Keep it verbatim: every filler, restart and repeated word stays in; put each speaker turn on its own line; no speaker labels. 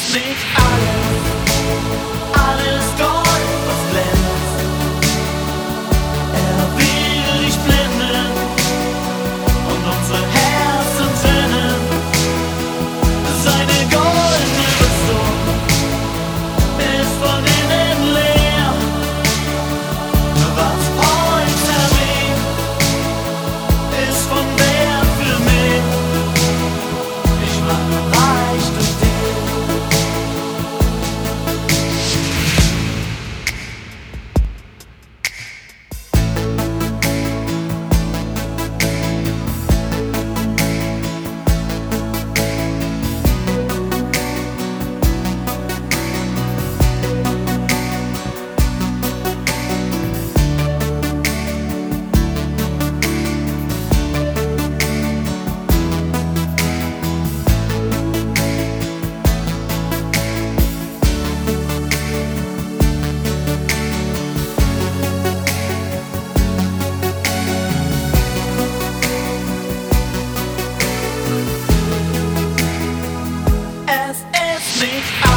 ist nicht alles, alles Gold, was glänzt. Er will dich blenden und unsere Herzen trennen. Seine goldene Rüstung ist von innen leer. Was heute erlebt, ist von Wert für mich. Ich mache reich durch dich. Es ist nicht